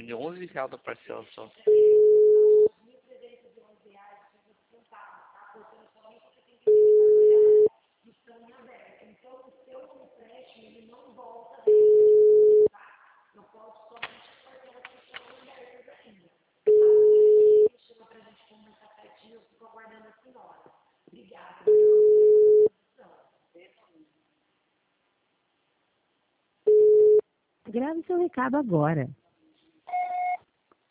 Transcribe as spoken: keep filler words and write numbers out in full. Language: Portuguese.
de onze reais da parcela só. Grave seu recado agora.